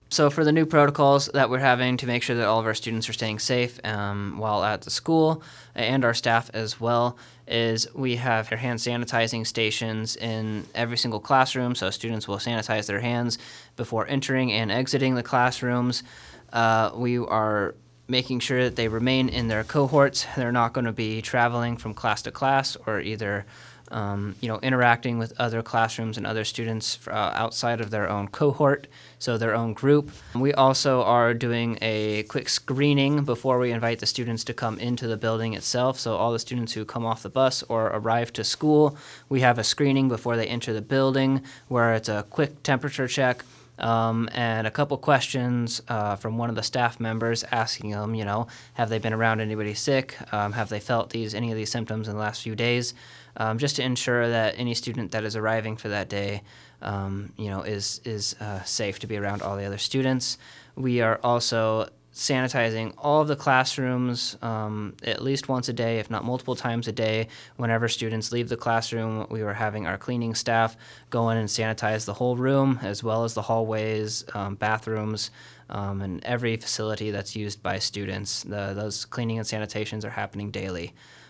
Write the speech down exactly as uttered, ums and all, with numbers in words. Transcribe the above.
So for the new protocols that we're having to make sure that all of our students are staying safe um, while at the school and our staff as well is we have hand sanitizing stations in every single classroom. So students will sanitize their hands before entering and exiting the classrooms. Uh, we are making sure that they remain in their cohorts. They're not going to be traveling from class to class or either um, you know, interacting with other classrooms and other students uh, outside of their own cohort, so their own group. We also are doing a quick screening before we invite the students to come into the building itself. So all the students who come off the bus or arrive to school, we have a screening before they enter the building where it's a quick temperature check. Um, and a couple questions uh, from one of the staff members asking them, you know, have they been around anybody sick? Um, have they felt these any of these symptoms in the last few days? Um, just to ensure that any student that is arriving for that day, um, you know, is is uh, safe to be around all the other students. We are also sanitizing all of the classrooms um, at least once a day, if not multiple times a day. Whenever students leave the classroom, we were having our cleaning staff go in and sanitize the whole room, as well as the hallways, um, bathrooms, um, and every facility that's used by students. The, those cleaning and sanitations are happening daily.